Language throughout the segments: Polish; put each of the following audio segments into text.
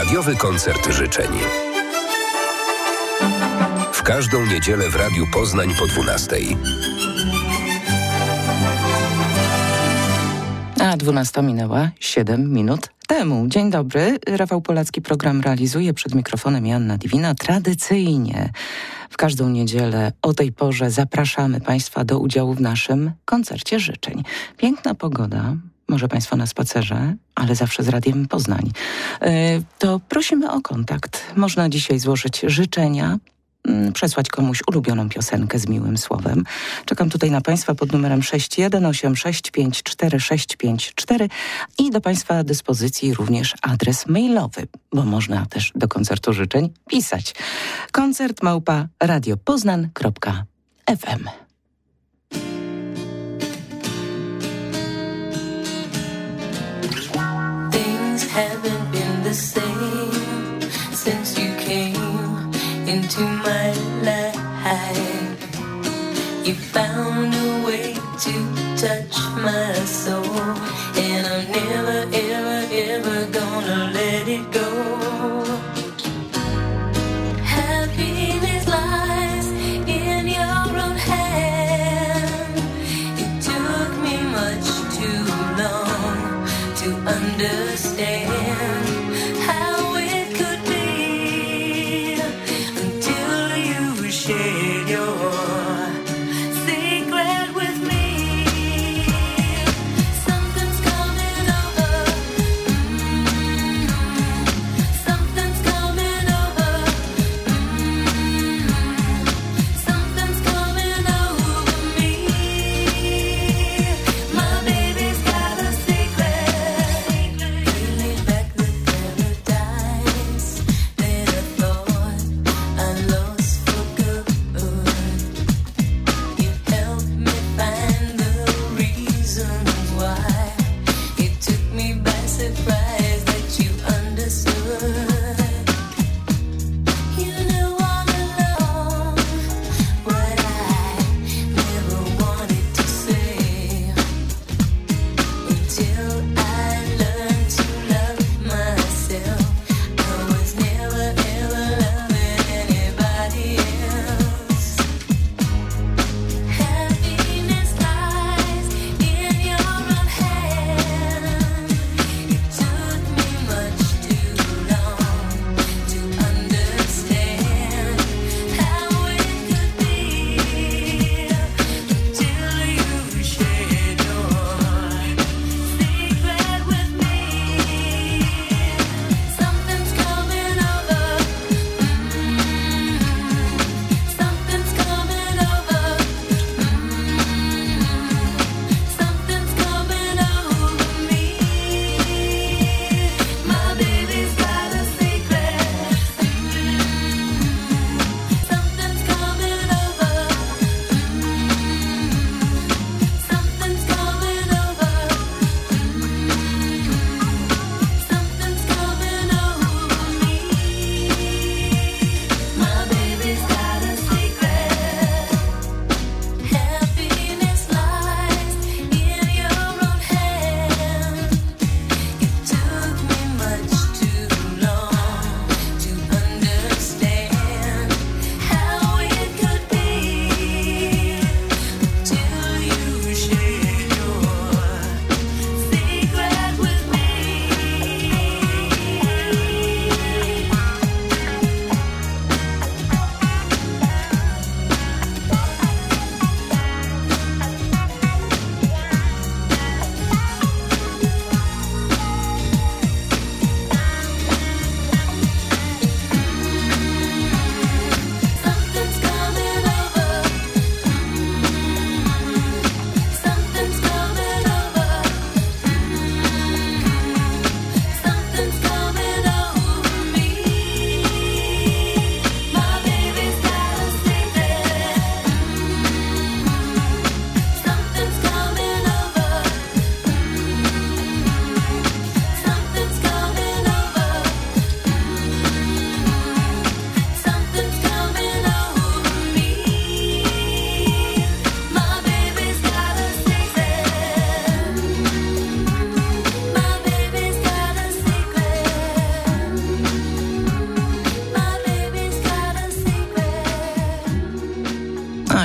Radiowy koncert życzeń. W każdą niedzielę w Radiu Poznań po 12:00. A 12 minęła 7 minut temu. Dzień dobry. Rafał Polacki program realizuje. Przed mikrofonem Joanna Diwina. Tradycyjnie w każdą niedzielę o tej porze zapraszamy Państwa do udziału w naszym koncercie życzeń. Piękna pogoda. Może Państwo na spacerze, ale zawsze z Radiem Poznań. To prosimy o kontakt. Można dzisiaj złożyć życzenia, przesłać komuś ulubioną piosenkę z miłym słowem. Czekam tutaj na Państwa pod numerem 618654654 i do Państwa dyspozycji również adres mailowy, bo można też do koncertu życzeń pisać. koncert@radiopoznan.fm. Things haven't been the same since you came into my life. You found a way to touch my soul, and I'm never, ever, ever gonna let it go. Happiness lies in your own hand. It took me much too long to understand how it could be until you shared your secret with me. Something's coming over.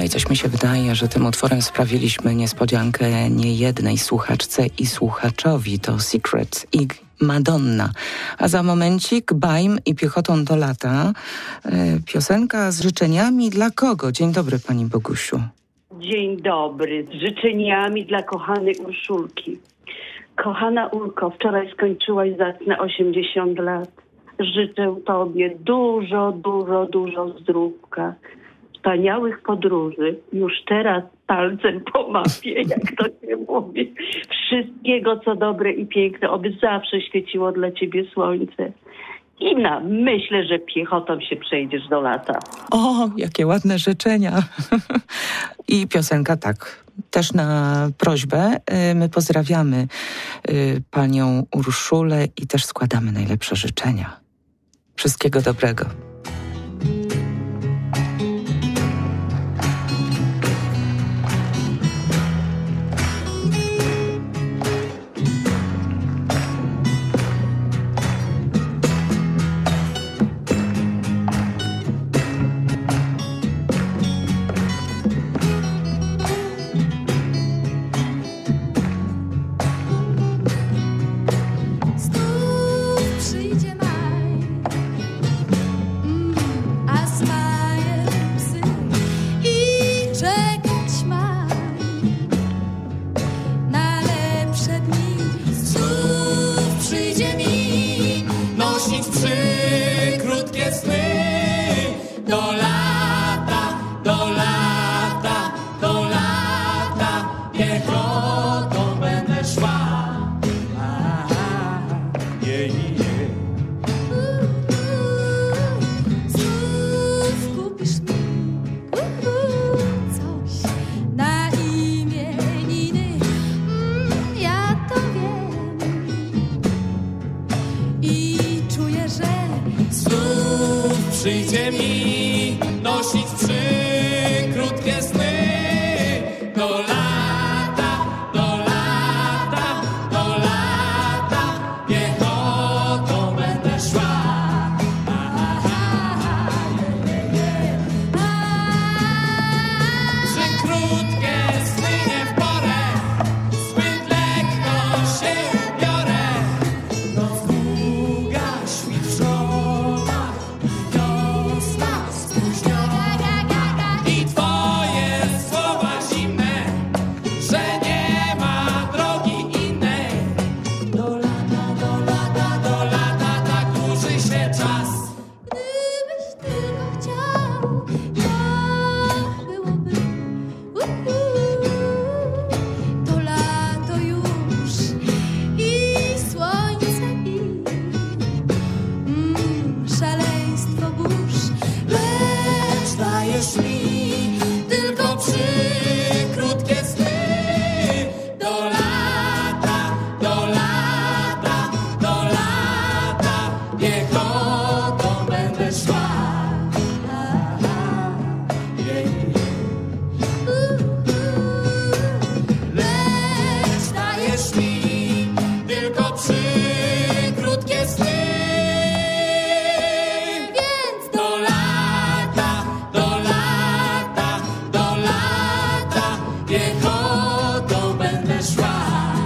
i coś mi się wydaje, że tym utworem sprawiliśmy niespodziankę niejednej słuchaczce i słuchaczowi. To Secret i Madonna. A za momencik Bajm i Piechotą do lata. Piosenka z życzeniami dla kogo? Dzień dobry, pani Bogusiu. Dzień dobry. Z życzeniami dla kochanej Urszulki. Kochana Urko, wczoraj skończyłaś zacne 80 lat. Życzę tobie dużo zdrówka, wspaniałych podróży. Już teraz palcem po mapie, jak to się mówi. Wszystkiego, co dobre i piękne, oby zawsze świeciło dla ciebie słońce. I myślę, że piechotą się przejdziesz do lata. O, jakie ładne życzenia. I piosenka tak, też na prośbę. My pozdrawiamy panią Urszulę i też składamy najlepsze życzenia. Wszystkiego dobrego. Przyjdzie mi nosić trzy krótkie sny do lata, do lata, do lata. Piechotą będę szła. Trzy krótkie sny nie w porę, zbyt lekko się biorę. Noc długa, świt i twoje słowa zimne, że nie ma drogi innej. Do lata, do lata, do lata, tak dłuży się czas. Gdybyś tylko chciał, tak byłoby. To lato już i słońce i szaleństwo burz. Lecz dajesz mi tylko trzy krótkie sny. Do lata, do lata, do lata. Piechotą będę szła. Lecz dajesz mi tylko trzy krótkie sny. Więc Do lata, do lata, do lata. Piechotą będę szła.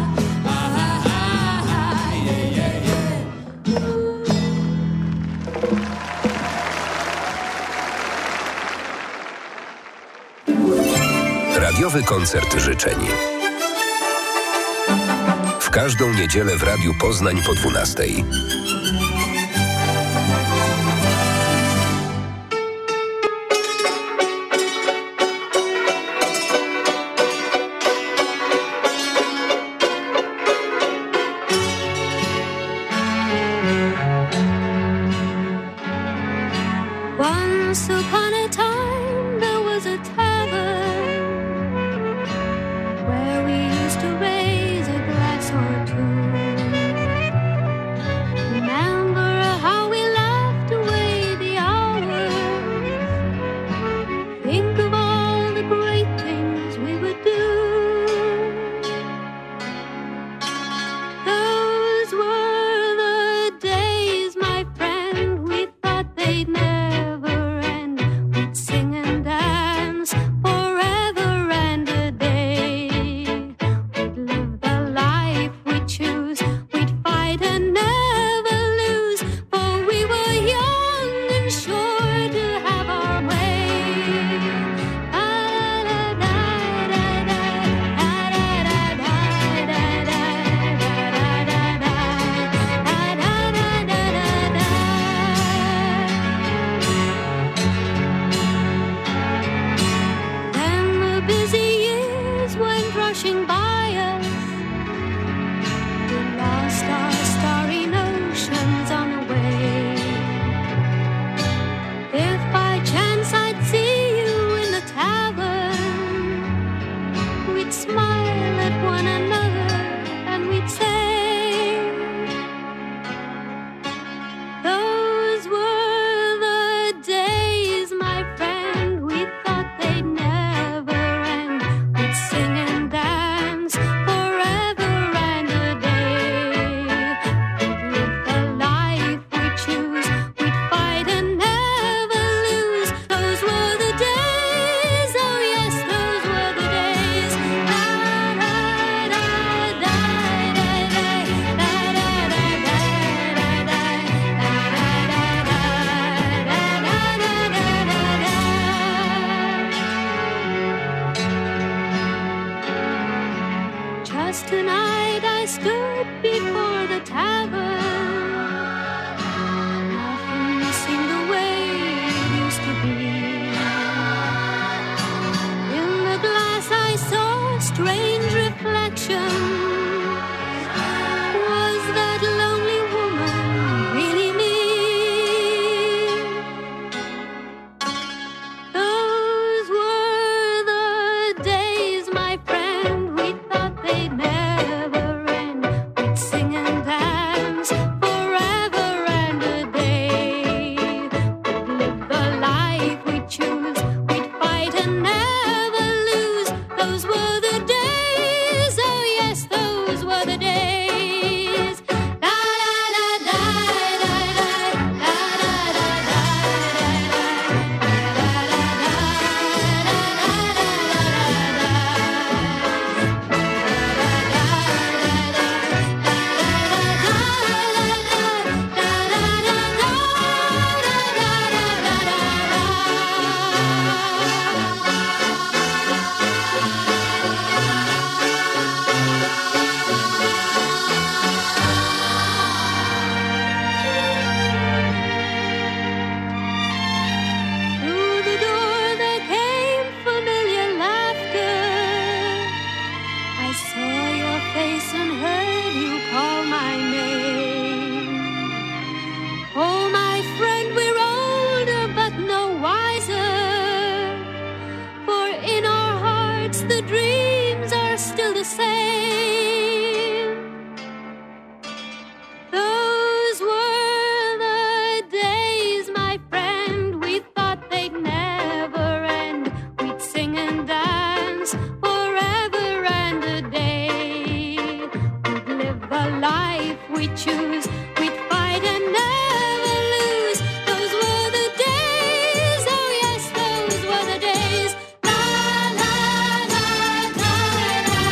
Radiowy koncert życzeń. W każdą niedzielę w Radiu Poznań po 12:00. once upon a time there was a tavern where we used to raise a glass or two. heaven. Nothing seemed the way it used to be. In the glass I saw a strange reflection. Was that lonely woman really me? Those were the days, my friend, we thought they'd never end. We'd sing and dance forever and a day. We'd live the life we'd choose, we'd fight and never lose. Those were the days, oh yes, those were the days. La la la la la Through the door there came familiar laughter. I saw your face and heard you call my name. Oh, my friend, we're older but no wiser. For in our hearts the dreams are still the same. Those were the days, my friend, we thought they'd never end. We'd sing and dance forever and a day. We'd live the life we choose, we'd fight and never lose. Those were the days, oh yes, those were the days. La la la la la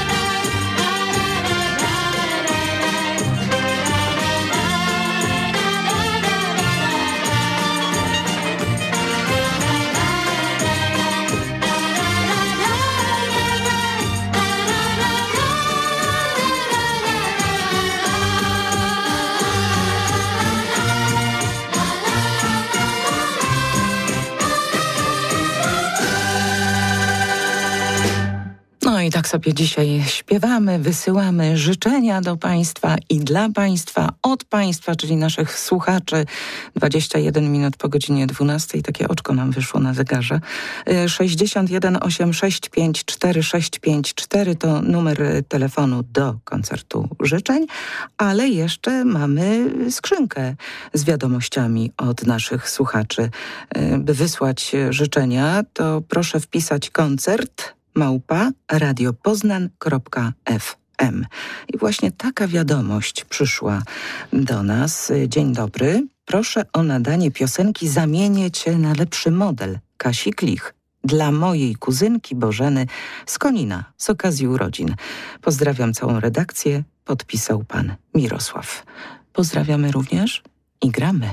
No i tak sobie dzisiaj śpiewamy, wysyłamy życzenia do Państwa i dla Państwa, od Państwa, czyli naszych słuchaczy. 21 minut po godzinie 12. Takie oczko nam wyszło na zegarze. 61 865 4654 to numer telefonu do koncertu życzeń, ale jeszcze mamy skrzynkę z wiadomościami od naszych słuchaczy. By wysłać życzenia, to proszę wpisać koncert @radiopoznan.fm. I właśnie taka wiadomość przyszła do nas. Dzień dobry. Proszę o nadanie piosenki Zamienię Cię na lepszy model Kasi Klich dla mojej kuzynki Bożeny z Konina z okazji urodzin. Pozdrawiam całą redakcję. Podpisał pan Mirosław. Pozdrawiamy również i gramy.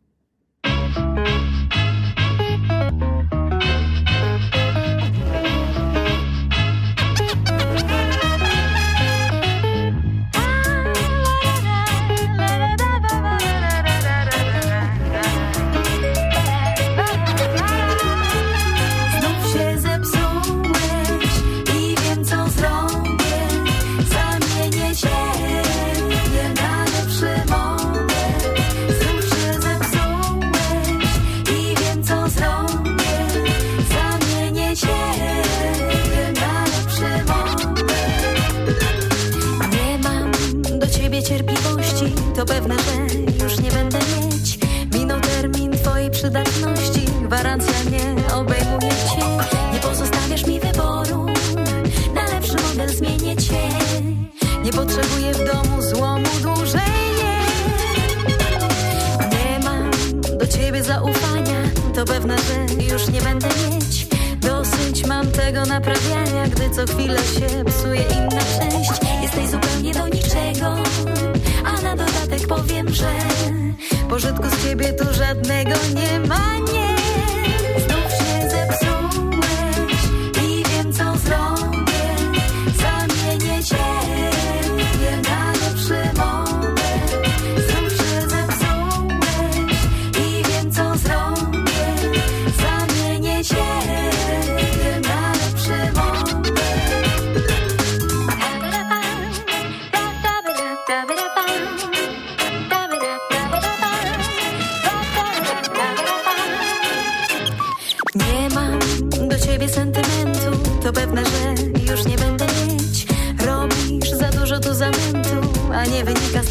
Cierpliwości, to pewne, że już nie będę mieć. Minął termin twojej przydatności, gwarancja nie obejmuje cię. Nie pozostawiasz mi wyboru, na lepszy model zmienię cię. Nie potrzebuję w domu złomu dłużej, nie. Nie mam do ciebie zaufania, to pewne, że już nie będę mieć. Dosyć mam tego naprawiania, gdy co chwilę się psuje inna część. Jesteś zupełnie do niczego, a na dodatek powiem, że pożytku z ciebie tu żadnego nie ma, nie. Znów się zepsułeś i wiem co zrobię. Zamienię cię na lepszy model.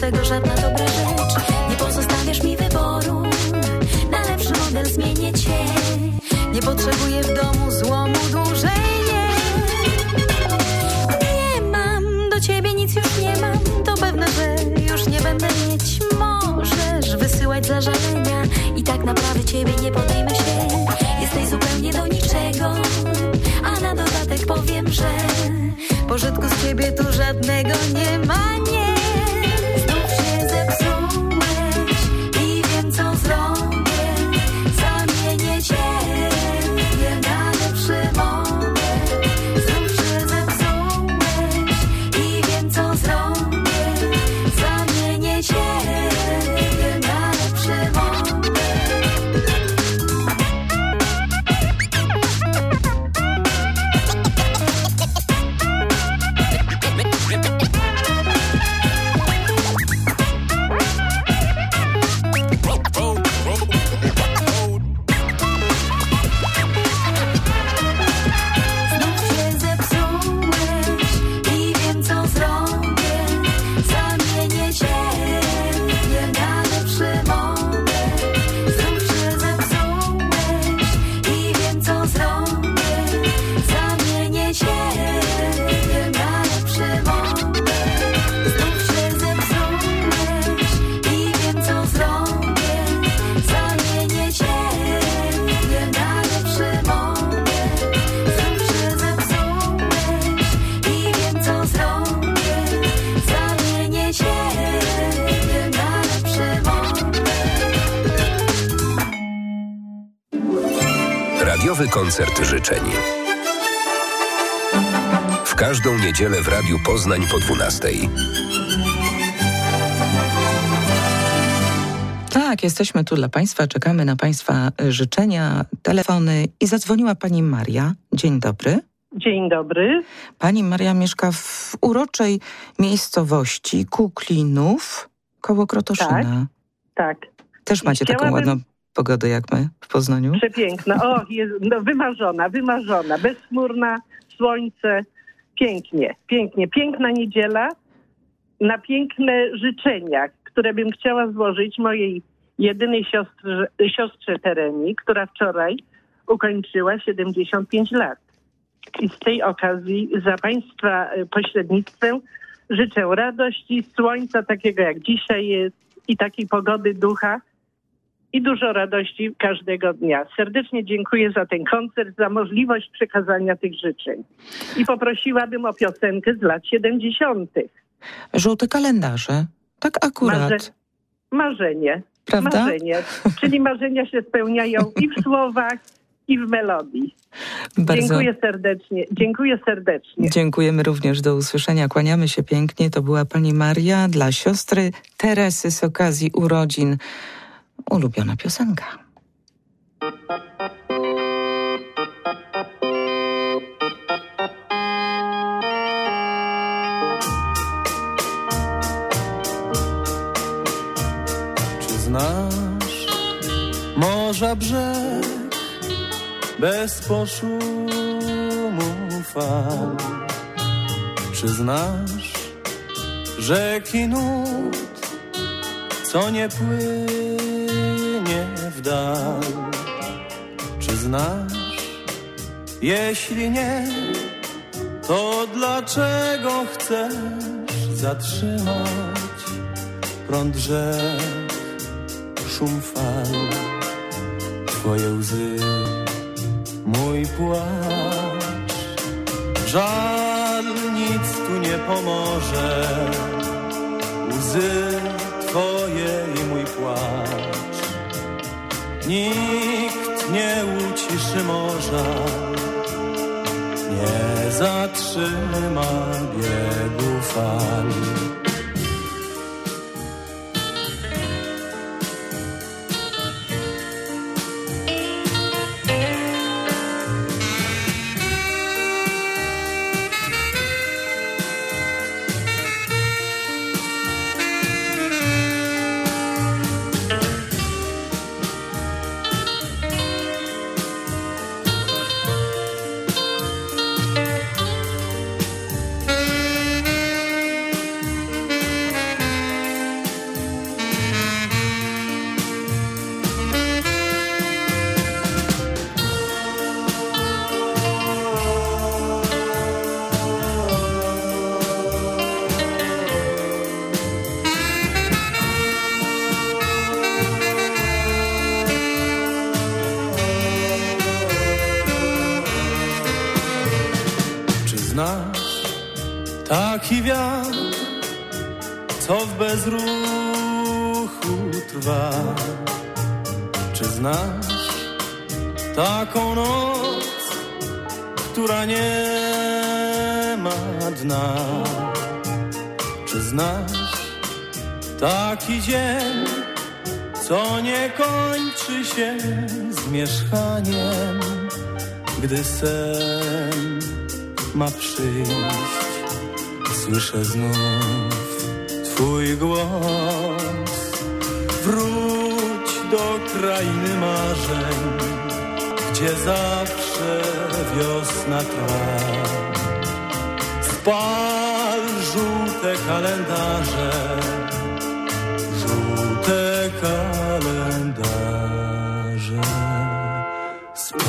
tego żadna dobra rzecz. Nie pozostawiasz mi wyboru, na lepszy model zmienię cię. Nie potrzebuję w domu złomu dłużej, nie. Nie mam do ciebie nic, już nie mam. To pewne, że już nie będę mieć. Możesz wysyłać zażalenia i tak naprawdę ciebie nie podejmę się. Jesteś zupełnie do niczego, a na dodatek powiem, że pożytku z ciebie tu żadnego nie ma, nie. Znów się zepsułeś i wiem co zrobię. Zamienię ciebie na lepszy model. Znów się zepsułeś i wiem co zrobię. Zamienię ciebie na lepszy model. Radiowy koncert życzeń. W każdą niedzielę w Radiu Poznań po 12:00. Tak, jesteśmy tu dla Państwa, czekamy na Państwa życzenia, telefony i zadzwoniła Pani Maria. Dzień dobry. Dzień dobry. Pani Maria mieszka w uroczej miejscowości Kuklinów koło Krotoszyna. Tak. Też macie taką ładną pogodę jak my w Poznaniu? Przepiękna. O, jest, no, wymarzona, bezchmurna, słońce. Pięknie. Piękna niedziela na piękne życzenia, które bym chciała złożyć mojej jedynej siostrze Tereni, która wczoraj ukończyła 75 lat. I z tej okazji za Państwa pośrednictwem życzę radości, słońca takiego jak dzisiaj jest i takiej pogody ducha i dużo radości każdego dnia. Serdecznie dziękuję za ten koncert, za możliwość przekazania tych życzeń. I poprosiłabym o piosenkę z lat 70. Żółte kalendarze. Tak akurat. Marzenie. Prawda? Marzenie. Czyli marzenia się spełniają i w słowach, i w melodii. Bardzo Dziękuję serdecznie. Dziękujemy również, do usłyszenia. Kłaniamy się pięknie. To była Pani Maria dla siostry Teresy z okazji urodzin. Ulubiona piosenka. Czy znasz morza brzeg bez poszumu fal? Czy znasz rzeki nut, co nie płynie w dal? Czy znasz? Jeśli nie, to dlaczego chcesz zatrzymać prąd rzek, szum fal? Twoje łzy, mój płacz, żal nic tu nie pomoże. Łzy twoje i mój płacz, nikt nie uciszy morza, nie zatrzyma biegu fal. taki wiatr, co w bezruchu trwa. Czy znasz taką noc, która nie ma dna? Czy znasz taki dzień, co nie kończy się zmierzchaniem, gdy sen ma przyjść? Słyszę znów twój głos. Wróć do krainy marzeń, gdzie zawsze wiosna trwa. Spal żółte kalendarze, żółte kalendarze. Spal.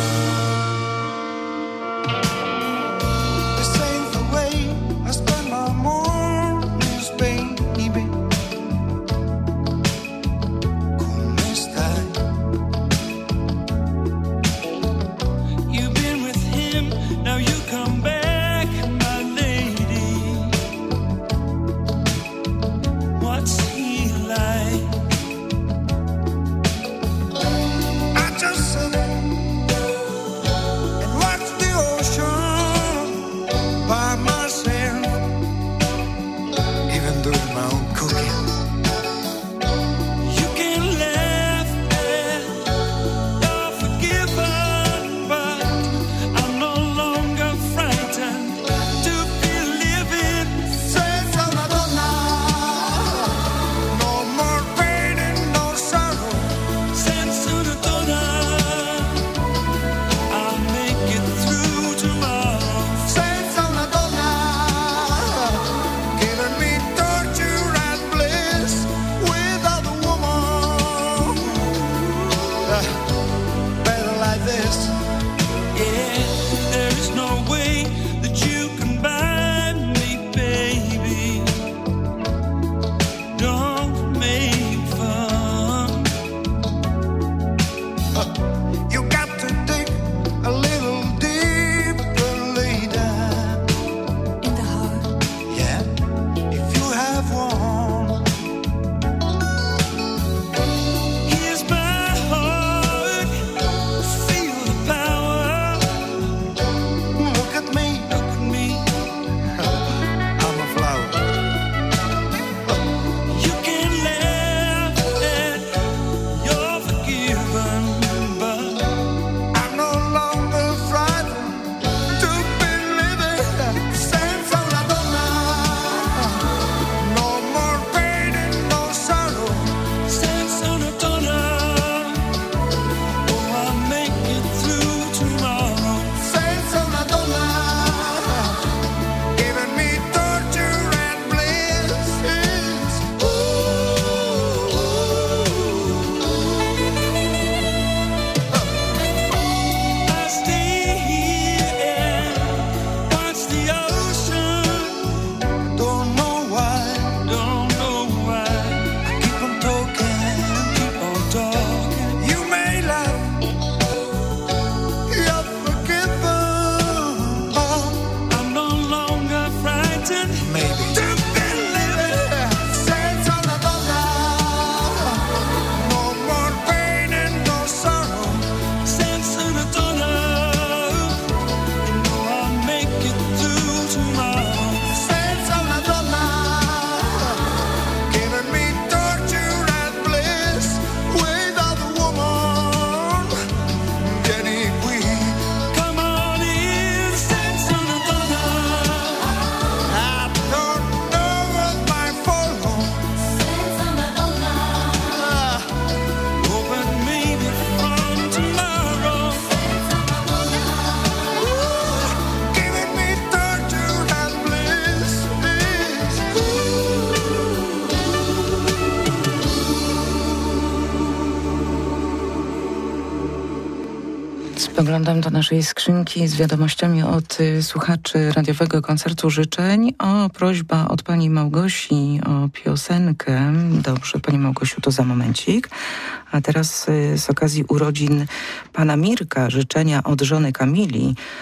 Spoglądam do naszej skrzynki z wiadomościami od słuchaczy radiowego koncertu życzeń. Prośba od pani Małgosi o piosenkę. Dobrze, pani Małgosiu, to za momencik. A teraz z okazji urodzin pana Mirka życzenia od żony Kamili.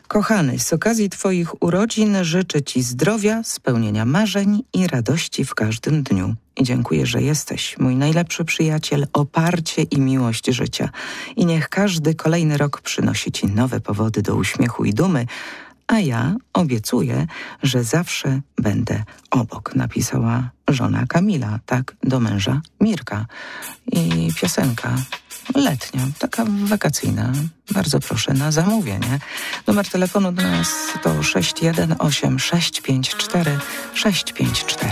Kochany, z okazji Twoich urodzin życzę Ci zdrowia, spełnienia marzeń i radości w każdym dniu. I dziękuję, że jesteś mój najlepszy przyjaciel, oparcie i miłość życia. I niech każdy kolejny rok przynosi Ci nowe powody do uśmiechu i dumy, a ja obiecuję, że zawsze będę obok, napisała żona Kamila, tak, do męża Mirka. I piosenka letnia, taka wakacyjna. Bardzo proszę na zamówienie. Numer telefonu do nas to 618 654 654.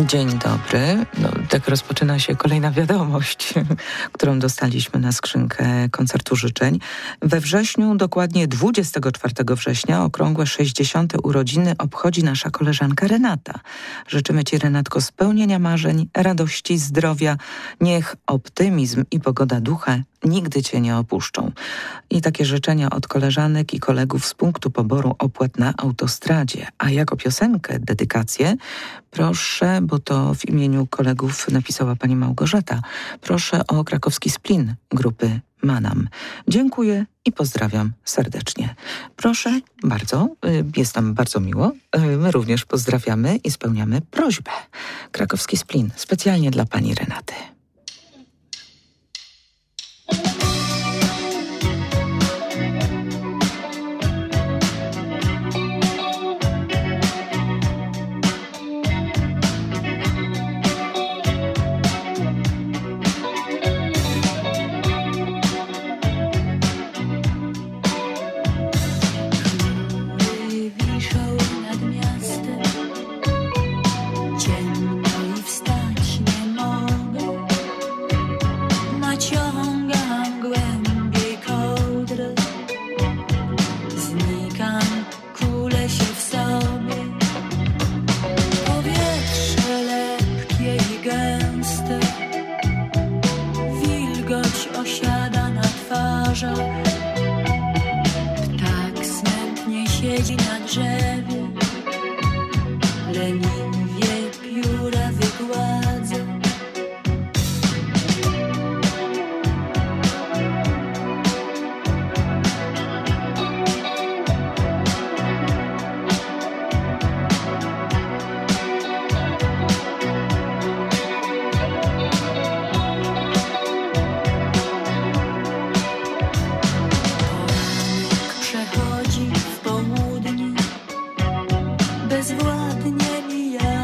Dzień dobry. No, tak rozpoczyna się kolejna wiadomość, którą dostaliśmy na skrzynkę koncertu życzeń. We wrześniu, dokładnie 24 września, okrągłe 60. urodziny obchodzi nasza koleżanka Renata. Życzymy Ci, Renatko, spełnienia marzeń, radości, zdrowia. Niech optymizm i pogoda ducha nigdy Cię nie opuszczą. I takie życzenia od koleżanek i kolegów z punktu poboru opłat na autostradzie. A jako piosenkę, dedykację, proszę, bo to w imieniu kolegów napisała pani Małgorzata, proszę o krakowski Splin grupy Manam. Dziękuję i pozdrawiam serdecznie. Proszę bardzo, jest nam bardzo miło. My również pozdrawiamy i spełniamy prośbę. Krakowski Splin, specjalnie dla pani Renaty. Bezwładnie mija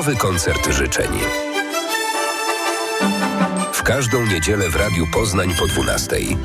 radiowy koncert życzeń. W każdą niedzielę w Radiu Poznań po 12:00.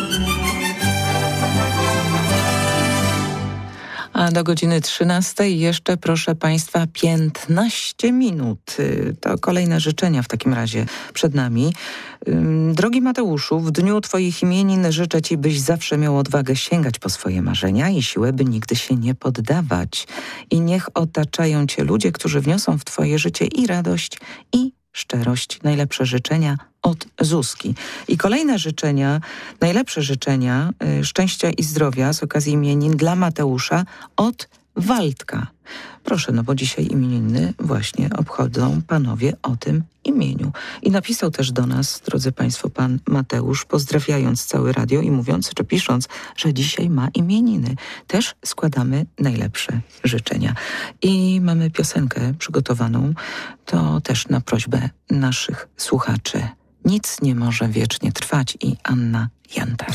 A do godziny 13:00 jeszcze, proszę Państwa, 15 minut. To kolejne życzenia w takim razie przed nami. Drogi Mateuszu, w dniu Twoich imienin życzę Ci, byś zawsze miał odwagę sięgać po swoje marzenia i siłę, by nigdy się nie poddawać. I niech otaczają Cię ludzie, którzy wniosą w Twoje życie i radość, i szczerość. Najlepsze życzenia od Zuzki. I kolejne życzenia, najlepsze życzenia szczęścia i zdrowia z okazji imienin dla Mateusza od Waldka. Proszę, no bo dzisiaj imieniny właśnie obchodzą panowie o tym imieniu. I napisał też do nas, drodzy Państwo, pan Mateusz, pozdrawiając całe radio i mówiąc, czy pisząc, że dzisiaj ma imieniny. Też składamy najlepsze życzenia. I mamy piosenkę przygotowaną, to też na prośbę naszych słuchaczy. Nic nie może wiecznie trwać i Anna Jantar.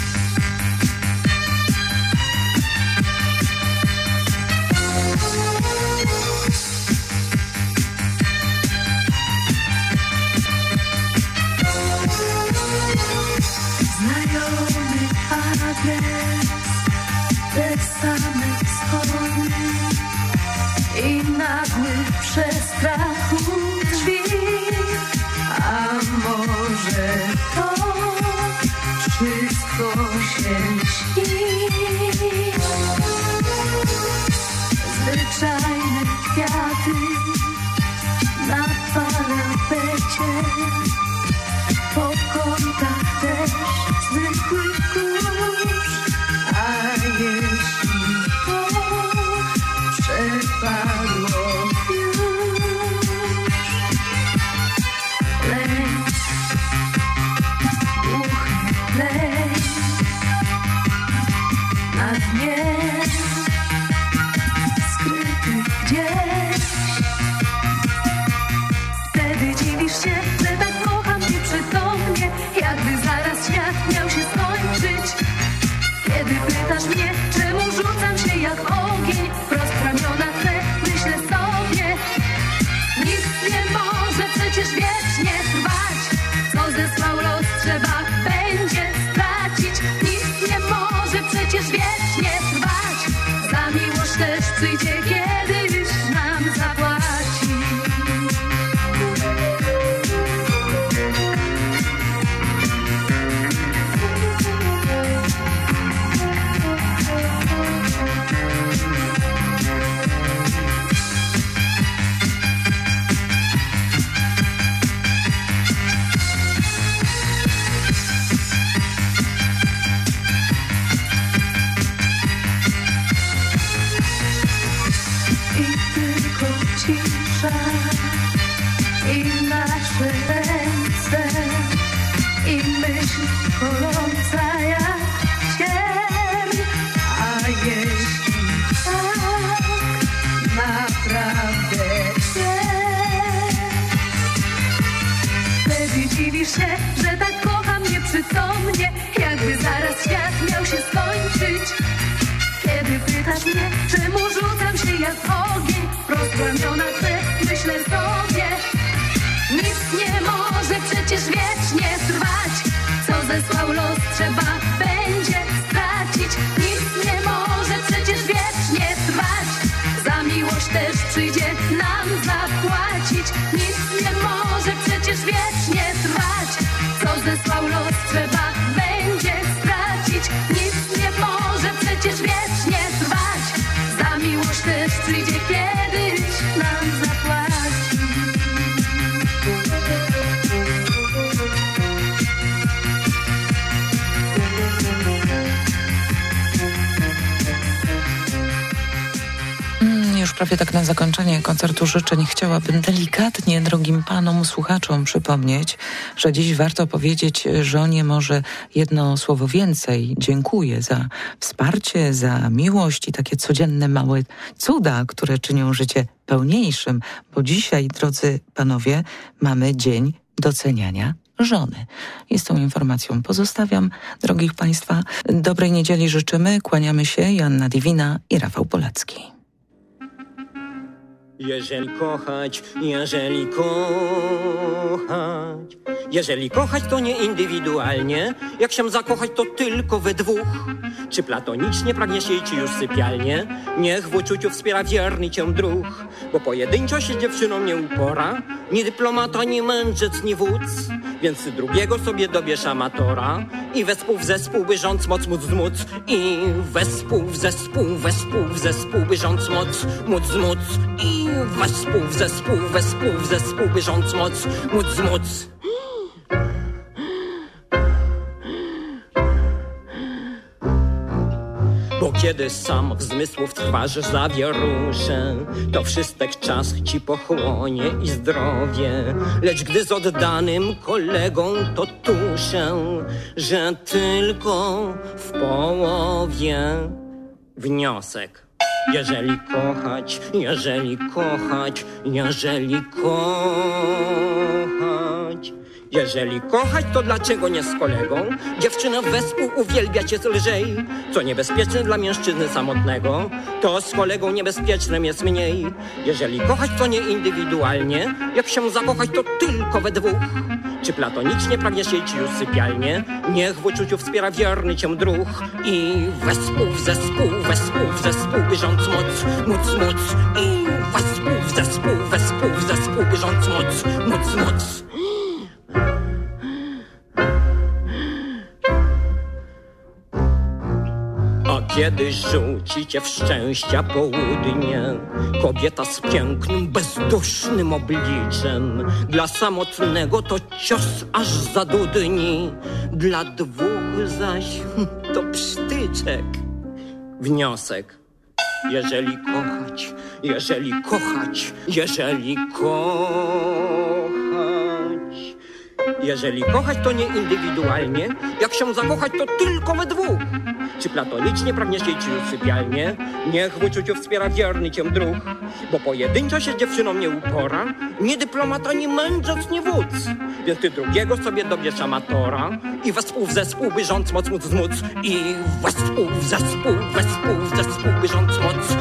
Znajomy adres, te same schody i nagły przestrach u drzwi. A może to wszystko się śni? Zwyczajne kwiaty na parapecie, po kątach też zwykły kurz. A jeśli to przepadło już, lęk, duchy, lęk na dnie skryty gdzieś. Wtedy dziwisz się, że tak kocham cię przytomnie, jakby zaraz świat miał się skończyć. Kiedy pytasz mnie, czemu rzucam się jak ogień, wprost w ramiona twe myślę sobie. Nikt nie może przecież wiecznie trwać, co zesłał los trzeba będzie stracić. Nikt nie może przecież wiecznie trwać, za miłość też przyjdzie kiedyś nam zapłaci. I tylko cisza i nasze ręce i myśl koląca jak cień. A jeśli tak naprawdę jest, wtedy dziwisz się, że tak kocham mnie przytomnie, jakby zaraz świat miał się skończyć. Kiedy pytasz mnie, czemu rzucam się jak ogień, wprost w ramiona twe myślę sobie. Nic nie może przecież wiecznie trwać, co zesłał los trzeba będzie stracić. Nic nie może przecież wiecznie trwać, za miłość też przyjdzie nam zapłacić. Nic nie może przecież wiecznie trwać, co zesłał los trzeba będzie stracić. Nic nie może przecież wiecznie trwać, za miłość też przyjdzie kiedyś nam zapłaci. Już prawie tak na zakończenie koncertu życzeń chciałabym delikatnie drogim panom słuchaczom przypomnieć, że dziś warto powiedzieć żonie może jedno słowo więcej. Dziękuję za wsparcie, za miłość i takie codzienne małe cuda, które czynią życie pełniejszym, bo dzisiaj, drodzy panowie, mamy dzień doceniania żony. I z tą informacją pozostawiam, drogich państwa. Dobrej niedzieli życzymy, kłaniamy się, Joanna Divina i Rafał Polacki. Jeżeli kochać, to nie indywidualnie. Jak się zakochać, to tylko we dwóch. Czy platonicznie pragniesz jej, czy już sypialnie? Niech w uczuciu wspiera wierny cię druh. Bo pojedynczo się dziewczyną nie upora. Ni dyplomata, ni mędrzec, ni wódz. Więc ty drugiego sobie dobierz amatora. I wespół w zespół, by rządz moc móc zmóc. I wespół w zespół, wespół w zespół, by rządz moc móc zmóc. I wespół w zespół, wespół w zespół, by rządz moc móc zmóc. Bo kiedy sam w zmysłów twarzy zawieruszę, to wszystek czas ci pochłonie i zdrowie. Lecz gdy z oddanym kolegą to tuszę, że tylko w połowie. Wniosek. Jeżeli kochać, jeżeli kochać, jeżeli kochać. Jeżeli kochać, to dlaczego nie z kolegą? Dziewczynę wespół uwielbiać jest lżej. Co niebezpieczne dla mężczyzny samotnego, to z kolegą niebezpiecznym jest mniej. Jeżeli kochać, to nie indywidualnie. Jak się zakochać, to tylko we dwóch. Czy platonicznie pragniesz jej, czy już sypialnie? Niech w uczuciu wspiera wierny cię druh. I wespół w zespół, wespół w zespół, by rządz moc, móc. I wespół w zespół, wespół w zespół, by rządz moc, móc. A kiedy rzuci cię w szczęścia południe, kobieta z pięknym, bezdusznym obliczem, dla samotnego to cios aż zadudni, dla dwóch zaś to psztyczek. Wniosek. Jeżeli kochać, jeżeli kochać, jeżeli kochać. Jeżeli kochać, to nie indywidualnie. Jak się zakochać, to tylko we dwóch. Czy platonicznie pragniesz jej, czy już sypialnie? Niech w uczuciu wspiera wierny cię druh. Bo pojedynczo się dziewczyną nie upora. Nie dyplomata, ni mędrzec, ni wódz. Więc ty drugiego sobie dobierz amatora. I wespół w zespół, by rządz moc móc zmóc. I wespół w zespół, wespół w zespół, by rządz moc